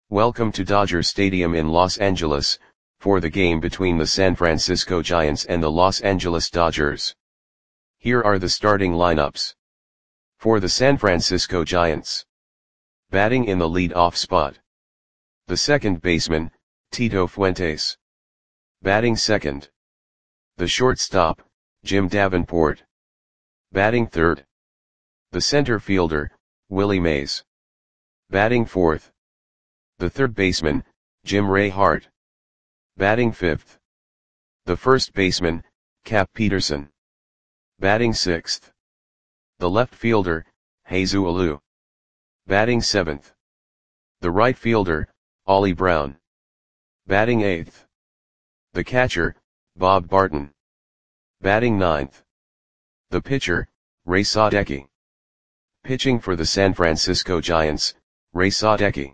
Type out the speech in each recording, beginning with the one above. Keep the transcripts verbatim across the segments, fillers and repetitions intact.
Welcome to Dodger Stadium in Los Angeles, for the game between the San Francisco Giants and the Los Angeles Dodgers. Here are the starting lineups. For the San Francisco Giants. Batting in the lead-off spot. The second baseman, Tito Fuentes. Batting second. The shortstop, Jim Davenport. Batting third. The center fielder, Willie Mays. Batting fourth. The third baseman, Jim Ray Hart. Batting fifth. The first baseman, Cap Peterson. Batting sixth. The left fielder, Jesus Alou. Batting seventh. The right fielder, Ollie Brown. Batting eighth. The catcher, Bob Barton. Batting ninth. The pitcher, Ray Sadecki. Pitching for the San Francisco Giants, Ray Sadecki.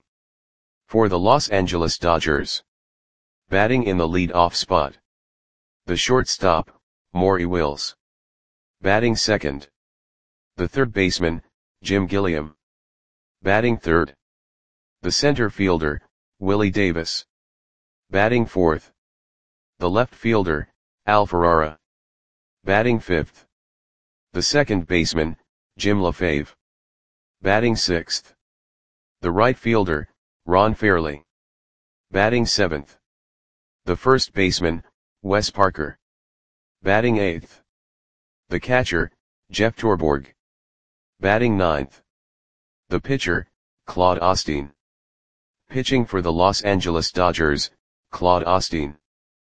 For the Los Angeles Dodgers. Batting in the lead-off spot. The shortstop, Maury Wills. Batting second. The third baseman, Jim Gilliam. Batting third. The center fielder, Willie Davis. Batting fourth. The left fielder, Al Ferrara. Batting fifth. The second baseman, Jim LaFave. Batting sixth. The right fielder, Ron Fairly. Batting seventh. The first baseman, Wes Parker. Batting eighth. The catcher, Jeff Torborg. Batting ninth. The pitcher, Claude Osteen. Pitching for the Los Angeles Dodgers, Claude Osteen.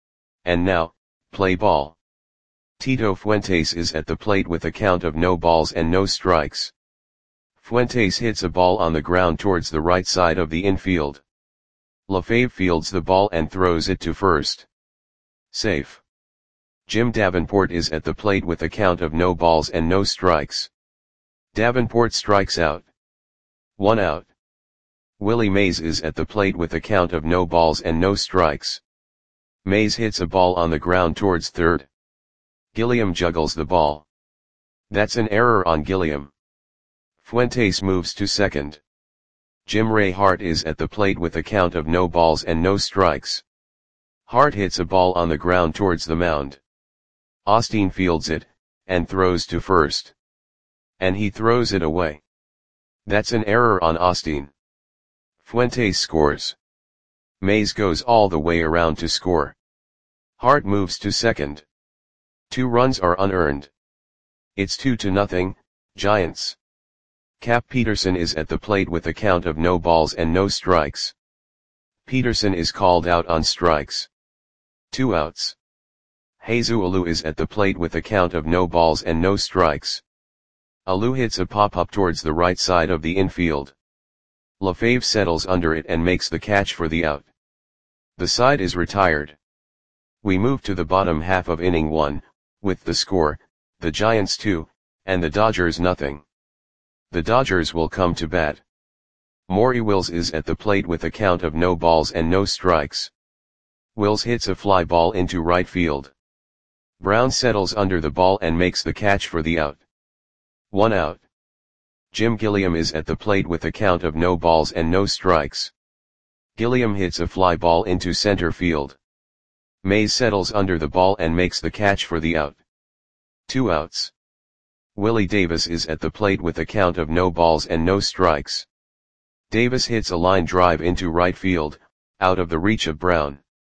And now, play ball. Tito Fuentes is at the plate with a count of no balls and no strikes. Fuentes hits a ball on the ground towards the right side of the infield. LaFave fields the ball and throws it to first. Safe. Jim Davenport is at the plate with a count of no balls and no strikes. Davenport strikes out. One out. Willie Mays is at the plate with a count of no balls and no strikes. Mays hits a ball on the ground towards third. Gilliam juggles the ball. That's an error on Gilliam. Fuentes moves to second. Jim Ray Hart is at the plate with a count of no balls and no strikes. Hart hits a ball on the ground towards the mound. Osteen fields it, and throws to first. And he throws it away. That's an error on Osteen. Fuentes scores. Mays goes all the way around to score. Hart moves to second. Two runs are unearned. It's two to nothing, Giants. Cap Peterson is at the plate with a count of no balls and no strikes. Peterson is called out on strikes. Two outs. Jesus Alou is at the plate with a count of no balls and no strikes. Alou hits a pop-up towards the right side of the infield. LaFave settles under it and makes the catch for the out. The side is retired. We move to the bottom half of inning one, with the score, the Giants two, and the Dodgers nothing. The Dodgers will come to bat. Maury Wills is at the plate with a count of no balls and no strikes. Wills hits a fly ball into right field. Brown settles under the ball and makes the catch for the out. One out. Jim Gilliam is at the plate with a count of no balls and no strikes. Gilliam hits a fly ball into center field. Mays settles under the ball and makes the catch for the out. Two outs. Willie Davis is at the plate with a count of no balls and no strikes. Davis hits a line drive into right field, out of the reach of Brown.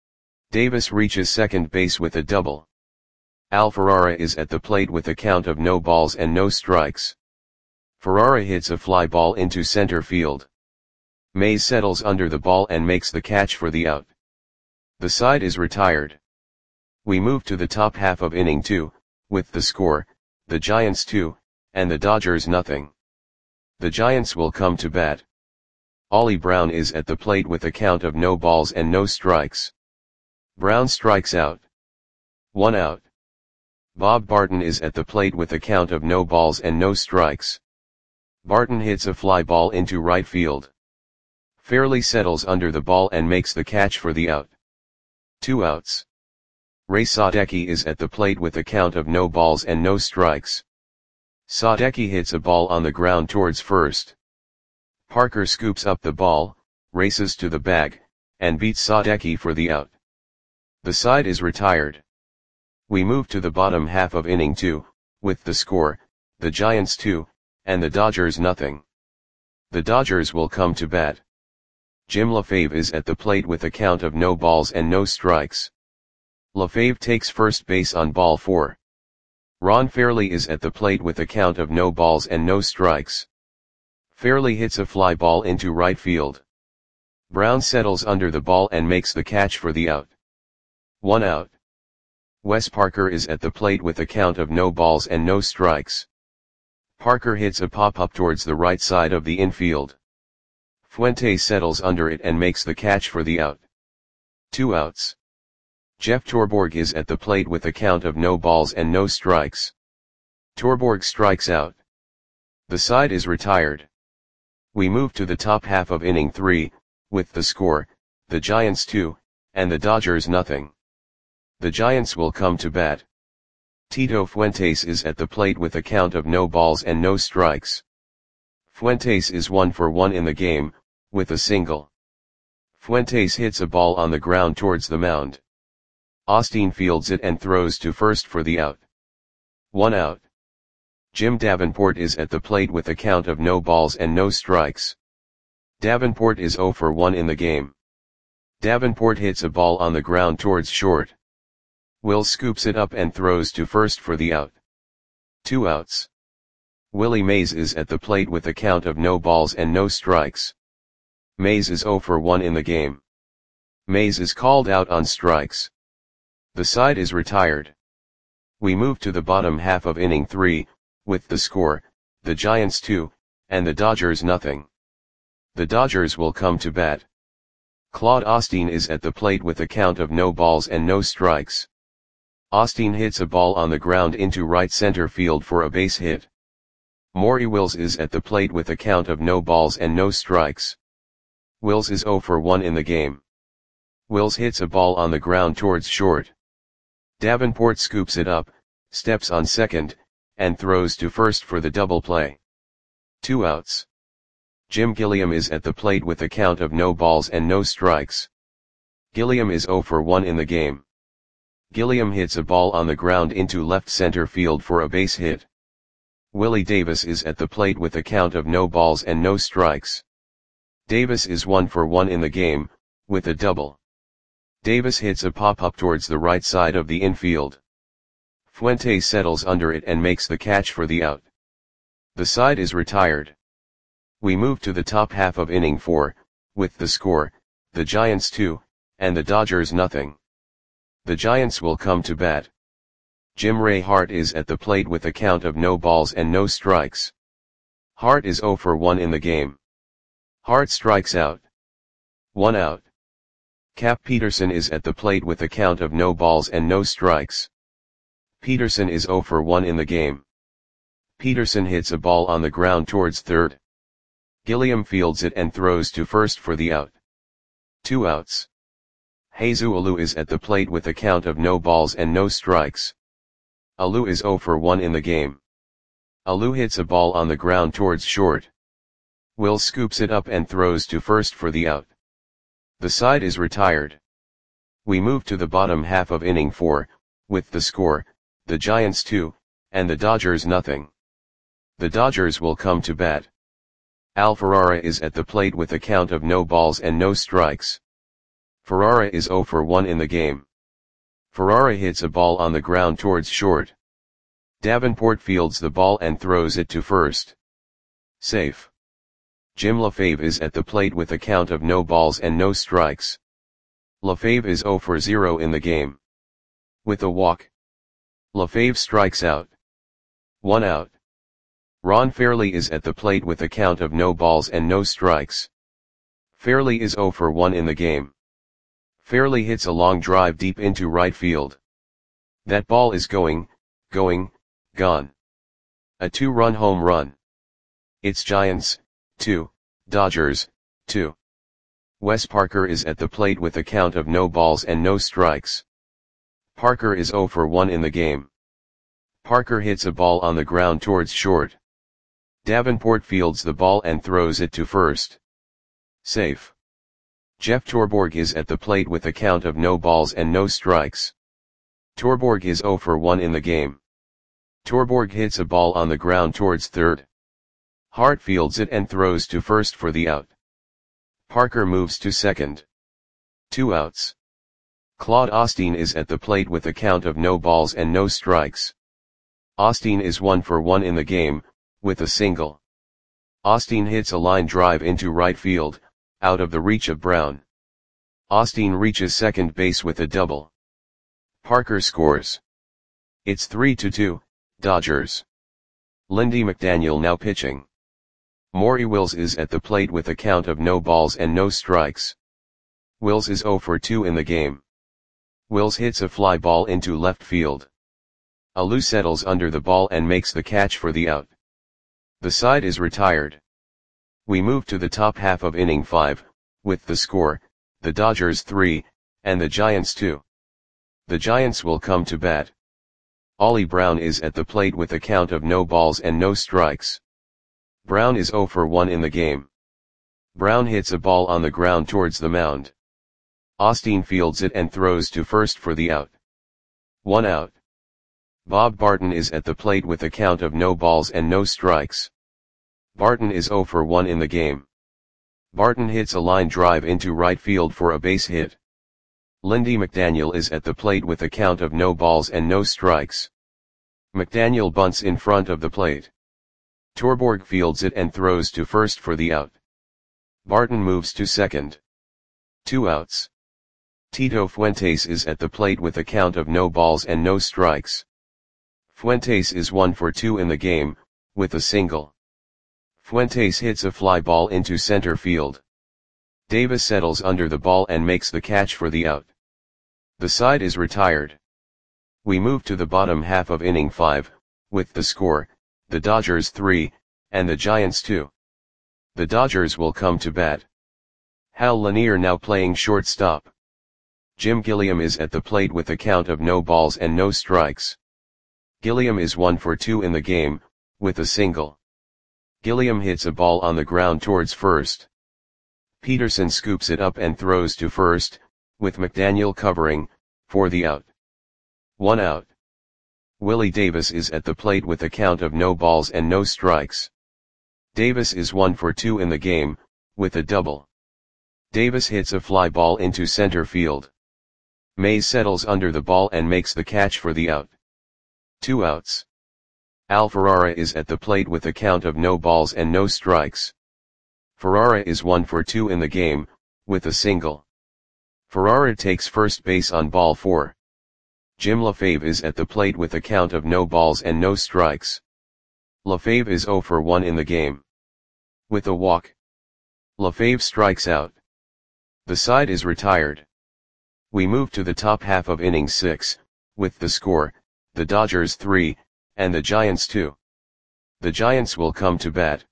Davis reaches second base with a double. Al Ferrara is at the plate with a count of no balls and no strikes. Ferrara hits a fly ball into center field. Mays settles under the ball and makes the catch for the out. The side is retired. We move to the top half of inning two, with the score, the Giants two, and the Dodgers nothing. The Giants will come to bat. Ollie Brown is at the plate with a count of no balls and no strikes. Brown strikes out. One out. Bob Barton is at the plate with a count of no balls and no strikes. Barton hits a fly ball into right field. Fairly settles under the ball and makes the catch for the out. Two outs. Ray Sadecki is at the plate with a count of no balls and no strikes. Sadecki hits a ball on the ground towards first. Parker scoops up the ball, races to the bag, and beats Sadecki for the out. The side is retired. We move to the bottom half of inning two, with the score, the Giants two, and the Dodgers nothing. The Dodgers will come to bat. Jim LaFave is at the plate with a count of no balls and no strikes. LaFave takes first base on ball four. Ron Fairly is at the plate with a count of no balls and no strikes. Fairly hits a fly ball into right field. Brown settles under the ball and makes the catch for the out. One out. Wes Parker is at the plate with a count of no balls and no strikes. Parker hits a pop-up towards the right side of the infield. Fuentes settles under it and makes the catch for the out. Two outs. Jeff Torborg is at the plate with a count of no balls and no strikes. Torborg strikes out. The side is retired. We move to the top half of inning three, with the score, the Giants two, and the Dodgers nothing. The Giants will come to bat. Tito Fuentes is at the plate with a count of no balls and no strikes. Fuentes is one for one in the game, with a single. Fuentes hits a ball on the ground towards the mound. Austin fields it and throws to first for the out. One out. Jim Davenport is at the plate with a count of no balls and no strikes. Davenport is zero for one in the game. Davenport hits a ball on the ground towards short. Will scoops it up and throws to first for the out. Two outs. Willie Mays is at the plate with a count of no balls and no strikes. Mays is zero for one in the game. Mays is called out on strikes. The side is retired. We move to the bottom half of inning three, with the score, the Giants two, and the Dodgers nothing. The Dodgers will come to bat. Claude Austin is at the plate with a count of no balls and no strikes. Austin hits a ball on the ground into right center field for a base hit. Maury Wills is at the plate with a count of no balls and no strikes. Wills is zero for one in the game. Wills hits a ball on the ground towards short. Davenport scoops it up, steps on second, and throws to first for the double play. Two outs. Jim Gilliam is at the plate with a count of no balls and no strikes. Gilliam is zero for one in the game. Gilliam hits a ball on the ground into left center field for a base hit. Willie Davis is at the plate with a count of no balls and no strikes. Davis is one for one in the game, with a double. Davis hits a pop-up towards the right side of the infield. Fuentes settles under it and makes the catch for the out. The side is retired. We move to the top half of inning four, with the score, the Giants two, and the Dodgers nothing. The Giants will come to bat. Jim Ray Hart is at the plate with a count of no balls and no strikes. Hart is zero for one in the game. Hart strikes out. One out. Cap Peterson is at the plate with a count of no balls and no strikes. Peterson is zero for one in the game. Peterson hits a ball on the ground towards third. Gilliam fields it and throws to first for the out. Two outs. Jesus Alou is at the plate with a count of no balls and no strikes. Alou is zero for one in the game. Alou hits a ball on the ground towards short. Will scoops it up and throws to first for the out. The side is retired. We move to the bottom half of inning four, with the score, the Giants two, and the Dodgers nothing. The Dodgers will come to bat. Al Ferrara is at the plate with a count of no balls and no strikes. Ferrara is zero for one in the game. Ferrara hits a ball on the ground towards short. Davenport fields the ball and throws it to first. Safe. Jim LaFave is at the plate with a count of no balls and no strikes. LaFave is zero for zero in the game. With a walk. LaFave strikes out. One out. Ron Fairly is at the plate with a count of no balls and no strikes. Fairly is zero for one in the game. Fairly hits a long drive deep into right field. That ball is going, going, gone. A two-run home run. It's Giants, two, Dodgers, two. Wes Parker is at the plate with a count of no balls and no strikes. Parker is zero for one in the game. Parker hits a ball on the ground towards short. Davenport fields the ball and throws it to first. Safe. Jeff Torborg is at the plate with a count of no balls and no strikes. Torborg is zero for one in the game. Torborg hits a ball on the ground towards third. Hart fields it and throws to first for the out. Parker moves to second. Two outs. Claude Osteen is at the plate with a count of no balls and no strikes. Osteen is one for one in the game, with a single. Osteen hits a line drive into right field, out of the reach of Brown. Osteen reaches second base with a double. Parker scores. It's three to two, Dodgers. Lindy McDaniel now pitching. Maury Wills is at the plate with a count of no balls and no strikes. Wills is zero for two in the game. Wills hits a fly ball into left field. Alou settles under the ball and makes the catch for the out. The side is retired. We move to the top half of inning five, with the score, the Dodgers three, and the Giants two. The Giants will come to bat. Ollie Brown is at the plate with a count of no balls and no strikes. Brown is zero for one in the game. Brown hits a ball on the ground towards the mound. Osteen fields it and throws to first for the out. One out. Bob Barton is at the plate with a count of no balls and no strikes. Barton is zero for one in the game. Barton hits a line drive into right field for a base hit. Lindy McDaniel is at the plate with a count of no balls and no strikes. McDaniel bunts in front of the plate. Torborg fields it and throws to first for the out. Barton moves to second. Two outs. Tito Fuentes is at the plate with a count of no balls and no strikes. Fuentes is one for two in the game, with a single. Fuentes hits a fly ball into center field. Davis settles under the ball and makes the catch for the out. The side is retired. We move to the bottom half of inning five, with the score, the Dodgers three, and the Giants two. The Dodgers will come to bat. Hal Lanier now playing shortstop. Jim Gilliam is at the plate with a count of no balls and no strikes. Gilliam is one for two in the game, with a single. Gilliam hits a ball on the ground towards first. Peterson scoops it up and throws to first, with McDaniel covering, for the out. One out. Willie Davis is at the plate with a count of no balls and no strikes. Davis is one for two in the game, with a double. Davis hits a fly ball into center field. Mays settles under the ball and makes the catch for the out. Two outs. Al Ferrara is at the plate with a count of no balls and no strikes. Ferrara is one for two in the game, with a single. Ferrara takes first base on ball four. Jim LaFave is at the plate with a count of no balls and no strikes. LaFave is zero for one in the game. With a walk. LaFave strikes out. The side is retired. We move to the top half of inning six, with the score, the Dodgers three, and the Giants two. The Giants will come to bat.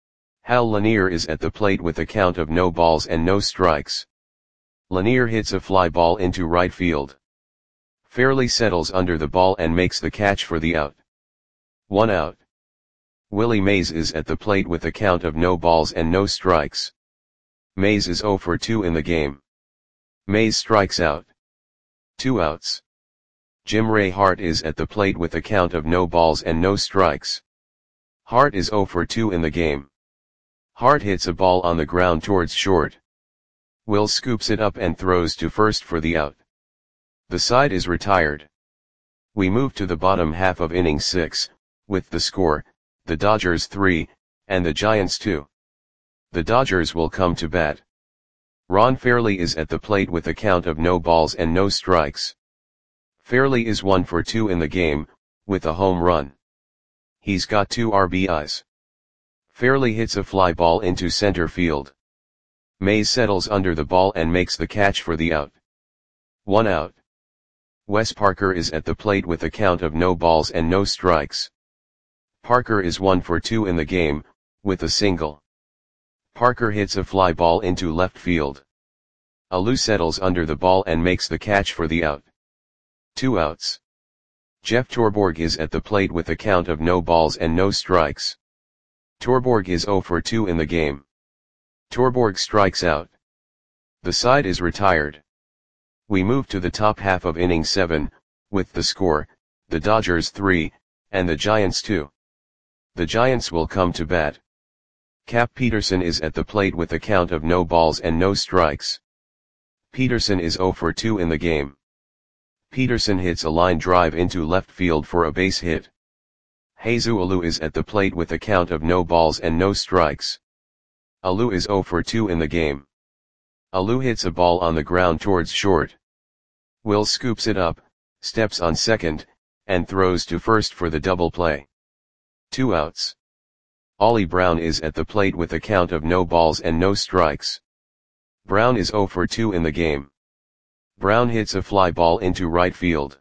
Hal Lanier is at the plate with a count of no balls and no strikes. Lanier hits a fly ball into right field. Fairley settles under the ball and makes the catch for the out. One out. Willie Mays is at the plate with a count of no balls and no strikes. Mays is zero for two in the game. Mays strikes out. Two outs. Jim Ray Hart is at the plate with a count of no balls and no strikes. Hart is zero for two in the game. Hart hits a ball on the ground towards short. Will scoops it up and throws to first for the out. The side is retired. We move to the bottom half of inning six, with the score, the Dodgers three, and the Giants two. The Dodgers will come to bat. Ron Fairley is at the plate with a count of no balls and no strikes. Fairley is one for two in the game, with a home run. He's got two R B Is. Fairley hits a fly ball into center field. Mays settles under the ball and makes the catch for the out. One out. Wes Parker is at the plate with a count of no balls and no strikes. Parker is one for two in the game, with a single. Parker hits a fly ball into left field. Alou settles under the ball and makes the catch for the out. Two outs. Jeff Torborg is at the plate with a count of no balls and no strikes. Torborg is zero for two in the game. Torborg strikes out. The side is retired. We move to the top half of inning seven, with the score, the Dodgers three, and the Giants two. The Giants will come to bat. Cap Peterson is at the plate with a count of no balls and no strikes. Peterson is oh for two in the game. Peterson hits a line drive into left field for a base hit. Jesus Alou is at the plate with a count of no balls and no strikes. Alou is oh for two in the game. Alou hits a ball on the ground towards short. Will scoops it up, steps on second, and throws to first for the double play. Two outs. Ollie Brown is at the plate with a count of no balls and no strikes. Brown is oh for two in the game. Brown hits a fly ball into right field.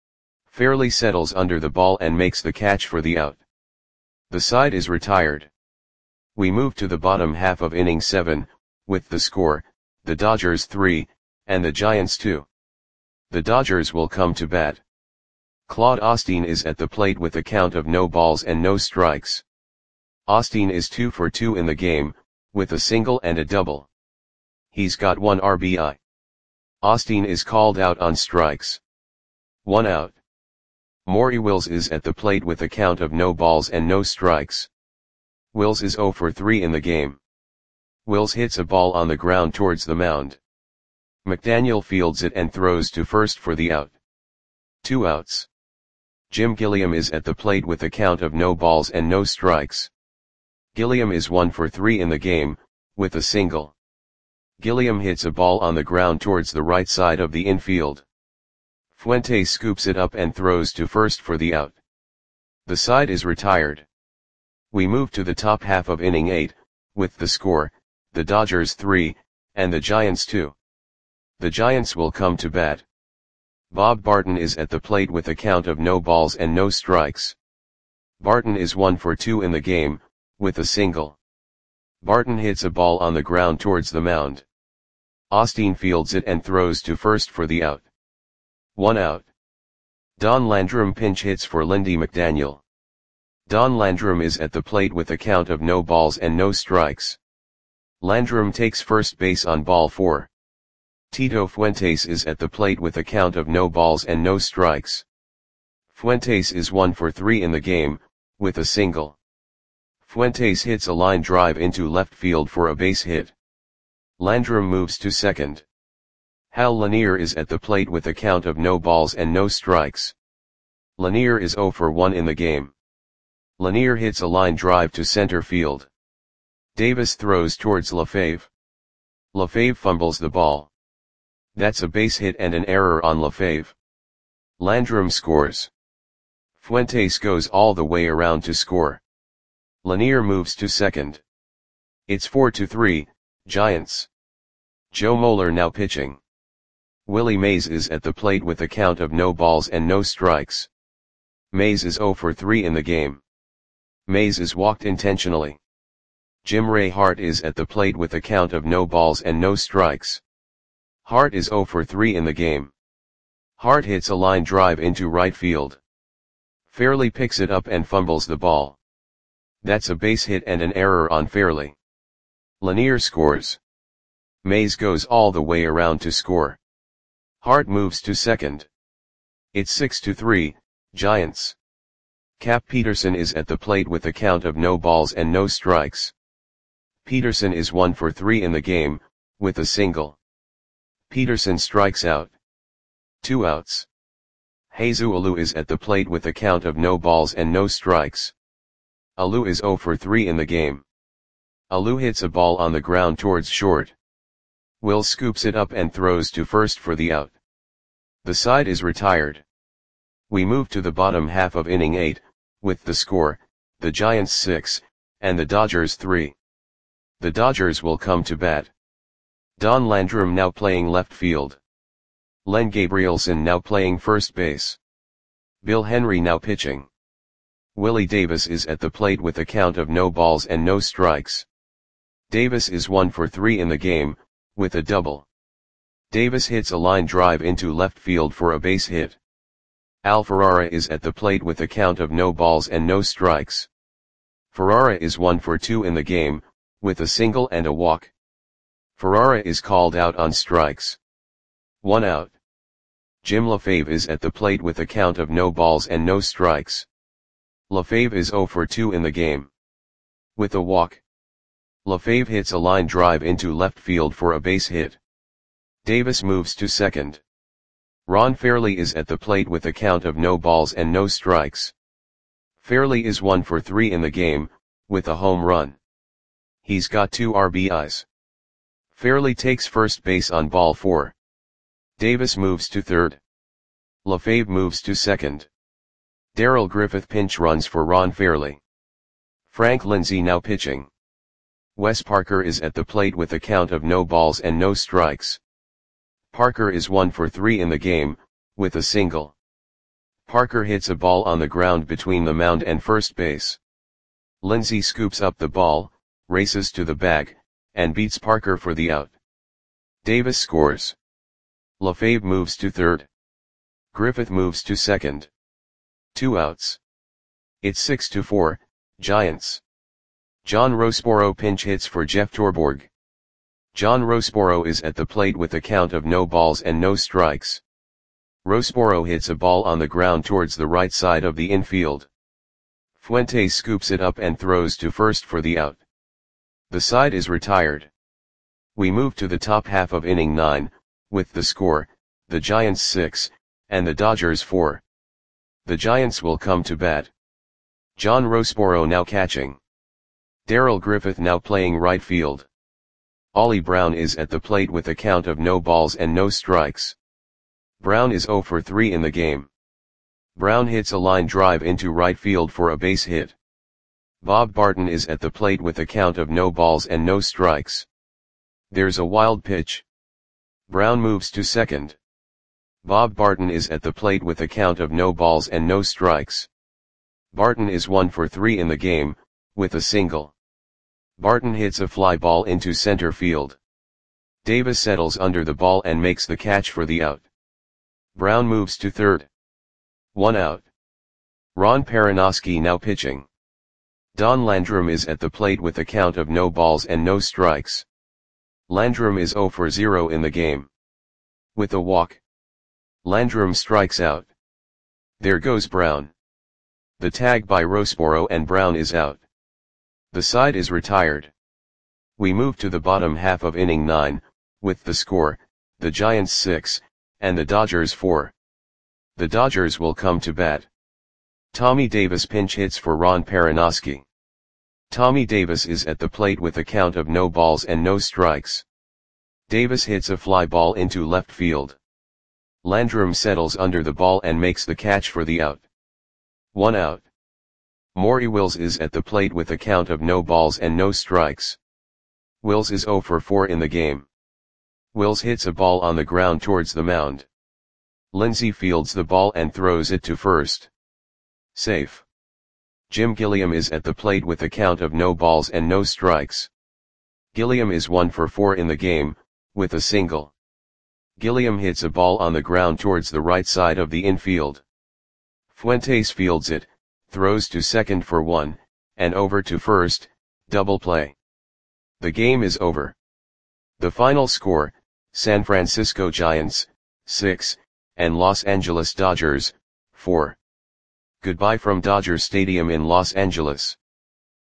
Fairly settles under the ball and makes the catch for the out. The side is retired. We move to the bottom half of inning seven, with the score, the Dodgers three, and the Giants two. The Dodgers will come to bat. Claude Osteen is at the plate with a count of no balls and no strikes. Osteen is two for two in the game, with a single and a double. He's got one R B I. Osteen is called out on strikes. One out. Maury Wills is at the plate with a count of no balls and no strikes. Wills is oh for three in the game. Wills hits a ball on the ground towards the mound. McDaniel fields it and throws to first for the out. Two outs. Jim Gilliam is at the plate with a count of no balls and no strikes. Gilliam is one for three in the game, with a single. Gilliam hits a ball on the ground towards the right side of the infield. Fuentes scoops it up and throws to first for the out. The side is retired. We move to the top half of inning eight, with the score, the Dodgers three, and the Giants two. The Giants will come to bat. Bob Barton is at the plate with a count of no balls and no strikes. Barton is one for two in the game, with a single. Barton hits a ball on the ground towards the mound. Osteen fields it and throws to first for the out. One out. Don Landrum pinch hits for Lindy McDaniel. Don Landrum is at the plate with a count of no balls and no strikes. Landrum takes first base on ball four. Tito Fuentes is at the plate with a count of no balls and no strikes. Fuentes is one for three in the game, with a single. Fuentes hits a line drive into left field for a base hit. Landrum moves to second. Hal Lanier is at the plate with a count of no balls and no strikes. Lanier is oh for one in the game. Lanier hits a line drive to center field. Davis throws towards LaFave. LaFave fumbles the ball. That's a base hit and an error on LaFave. Landrum scores. Fuentes goes all the way around to score. Lanier moves to second. It's four to three, Giants. Joe Moeller now pitching. Willie Mays is at the plate with a count of no balls and no strikes. Mays is oh for three in the game. Mays is walked intentionally. Jim Ray Hart is at the plate with a count of no balls and no strikes. Hart is oh for three in the game. Hart hits a line drive into right field. Fairley picks it up and fumbles the ball. That's a base hit and an error on Fairley. Lanier scores. Mays goes all the way around to score. Hart moves to second. It's six to three, Giants. Cap Peterson is at the plate with a count of no balls and no strikes. Peterson is one for three in the game, with a single. Peterson strikes out. Two outs. Jesus Alou is at the plate with a count of no balls and no strikes. Alou is oh for three in the game. Alou hits a ball on the ground towards short. Will scoops it up and throws to first for the out. The side is retired. We move to the bottom half of inning eight, with the score, the Giants six, and the Dodgers three. The Dodgers will come to bat. Don Landrum now playing left field. Len Gabrielson now playing first base. Bill Henry now pitching. Willie Davis is at the plate with a count of no balls and no strikes. Davis is one for three in the game, with a double. Davis hits a line drive into left field for a base hit. Al Ferrara is at the plate with a count of no balls and no strikes. Ferrara is one for two in the game, with a single and a walk. Ferrara is called out on strikes. One out. Jim LaFave is at the plate with a count of no balls and no strikes. LaFave is zero for two in the game. With a walk, LaFave hits a line drive into left field for a base hit. Davis moves to second. Ron Fairly is at the plate with a count of no balls and no strikes. Fairly is one for three in the game, with a home run. He's got two R B Is. Fairly takes first base on ball four. Davis moves to third. LaFave moves to second. Darrell Griffith pinch runs for Ron Fairly. Frank Lindsay now pitching. Wes Parker is at the plate with a count of no balls and no strikes. Parker is one for three in the game, with a single. Parker hits a ball on the ground between the mound and first base. Lindsay scoops up the ball, races to the bag, and beats Parker for the out. Davis scores. LaFave moves to third. Griffith moves to second. Two outs. It's six to four, Giants. John Roseboro pinch hits for Jeff Torborg. John Roseboro is at the plate with a count of no balls and no strikes. Roseboro hits a ball on the ground towards the right side of the infield. Fuentes scoops it up and throws to first for the out. The side is retired. We move to the top half of inning nine, with the score, the Giants six, and the Dodgers four. The Giants will come to bat. John Roseboro now catching. Darrell Griffith now playing right field. Ollie Brown is at the plate with a count of no balls and no strikes. Brown is zero for three in the game. Brown hits a line drive into right field for a base hit. Bob Barton is at the plate with a count of no balls and no strikes. There's a wild pitch. Brown moves to second. Bob Barton is at the plate with a count of no balls and no strikes. Barton is one for three in the game, with a single. Barton hits a fly ball into center field. Davis settles under the ball and makes the catch for the out. Brown moves to third. One out. Ron Perinoski now pitching. Don Landrum is at the plate with a count of no balls and no strikes. Landrum is zero for zero in the game. With a walk, Landrum strikes out. There goes Brown. The tag by Roseboro and Brown is out. The side is retired. We move to the bottom half of inning nine, with the score, the Giants six, and the Dodgers four. The Dodgers will come to bat. Tommy Davis pinch hits for Ron Perinoski. Tommy Davis is at the plate with a count of no balls and no strikes. Davis hits a fly ball into left field. Landrum settles under the ball and makes the catch for the out. One out. Maury Wills is at the plate with a count of no balls and no strikes. Wills is zero for four in the game. Wills hits a ball on the ground towards the mound. Lindsay fields the ball and throws it to first. Safe. Jim Gilliam is at the plate with a count of no balls and no strikes. Gilliam is one for four in the game, with a single. Gilliam hits a ball on the ground towards the right side of the infield. Fuentes fields it, throws to second for one, and over to first, double play. The game is over. The final score, San Francisco Giants, six, and Los Angeles Dodgers, four. Goodbye from Dodger Stadium in Los Angeles.